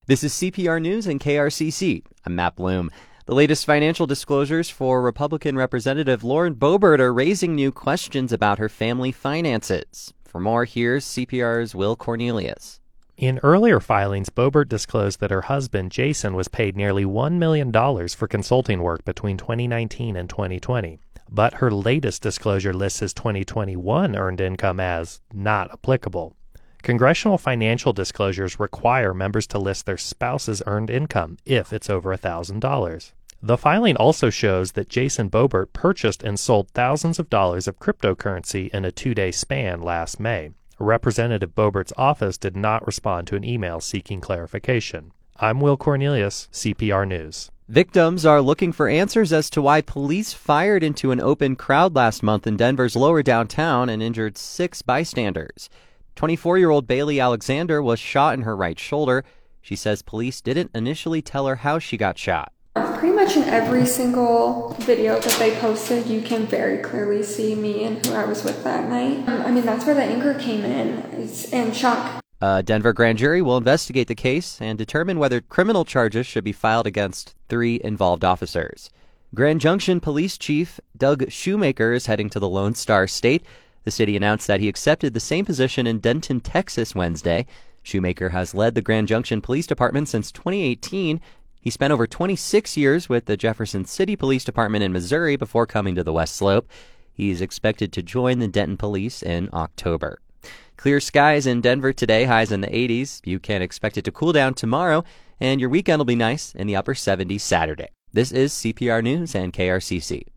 This is CPR News and KRCC. I'm Matt Bloom. The latest financial disclosures for Republican Representative Lauren Boebert are raising new questions about her family finances. For more, here's CPR's Will Cornelius. In earlier filings, Boebert disclosed that her husband, Jason, was paid nearly $1 million for consulting work between 2019 and 2020. But her latest disclosure lists his 2021 earned income as not applicable. Congressional financial disclosures require members to list their spouse's earned income if it's over $1,000. The filing also shows that Jason Boebert purchased and sold thousands of dollars of cryptocurrency in a 2-day span last May. Representative Boebert's office did not respond to an email seeking clarification. I'm Will Cornelius, CPR News. Victims are looking for answers as to why police fired into an open crowd last month in Denver's lower downtown and injured 6 bystanders. 24-year-old Bailey Alexander was shot in her right shoulder. She says police didn't initially tell her how she got shot. Pretty much in every single video that they posted, you can very clearly see me and who I was with that night. That's where the anger came in, and shock. A Denver grand jury will investigate the case and determine whether criminal charges should be filed against 3 involved officers. Grand Junction Police Chief Doug Shoemaker is heading to the Lone Star State. The city announced that he accepted the same position in Denton, Texas, Wednesday. Shoemaker has led the Grand Junction Police Department since 2018. He spent over 26 years with the Jefferson City Police Department in Missouri before coming to the West Slope. He's expected to join the Denton Police in October. Clear skies in Denver today, highs in the 80s. You can expect it to cool down tomorrow, and your weekend will be nice in the upper 70s Saturday. This is CPR News and KRCC.